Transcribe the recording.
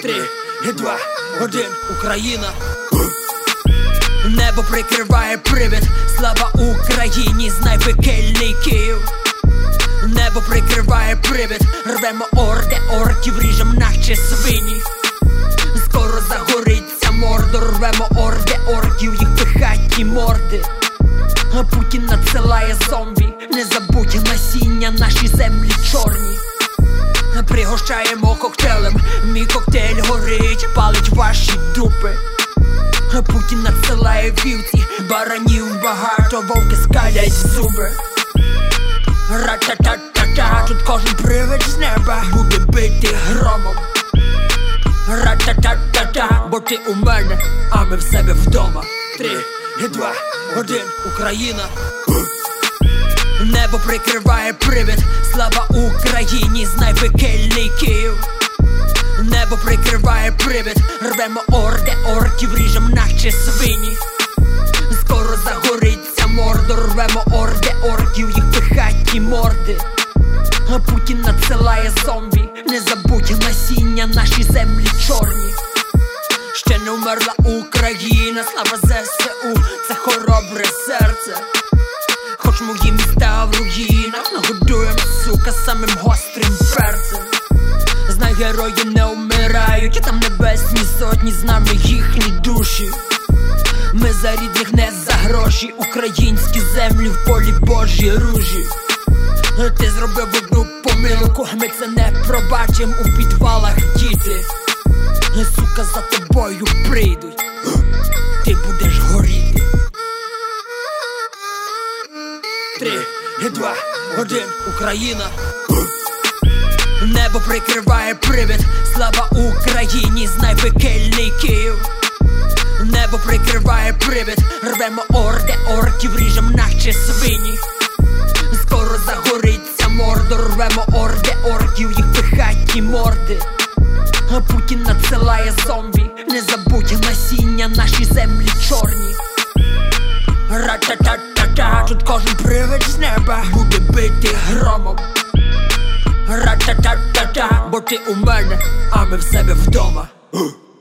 3, 2, 1, Україна. Небо прикриває привід. Слава Україні, знай пекельний Київ. Небо прикриває привід. Рвемо орди, орків ріжем наче свині. Скоро загориться Мордор. Рвемо орди, орків, їх пихаті морди. А Путін надсилає зомбі. Не забудь насіння, наші землі чорні. Пригощаємо коктейлем, мій коктейль горить, палить ваші дупи. Путін надсилає вівці, баранів багато, вовки скалять зуби. Ра-та-та-та-та, тут кожен привид з неба буде бити громом. Ра-та-та-та-та, бо ти у мене, а ми в себе вдома. 3, 2, 1, Україна. Небо прикриває привід. Слава Україні, знай пекельний Київ. Небо прикриває привід. Рвемо орди, орків ріжем наче свині. Скоро загориться Мордор. Рвемо орди, орків, їх пихаті морди. А Путін надсилає зомбі. Не забудь насіння, наші землі чорні. Ще не вмерла Україна, слава ЗСУ, це хоробре серце. Хоч мої міста в руїнах, нагодуєм, сука, самим гострим перцем. Знай, герої не вмирають, і там небесні сотні, з нами їхні душі. Ми за рідних, не за гроші, українські землі в полі Божі ружі. Ти зробив одну помилку, ми це не пробачим, у підвалах діти. Сука, за тобою прийдуть, ти будеш горіти. 3, 2, 1, Україна. Небо прикриває привід. Слава Україні, знай пекельний Київ. Небо прикриває привід. Рвемо орди, орків ріжем наче свині. Скоро загориться Мордор. Рвемо орди, орків, їх пихаті морди. А Путін надсилає зомбі. Не забудь насіння, наші землі чорні. Ра-та-та-та-та, тут кожен привид з неба буде бити громом. Ра-та-та-та-та, бо ти у мене, а ми в себе вдома.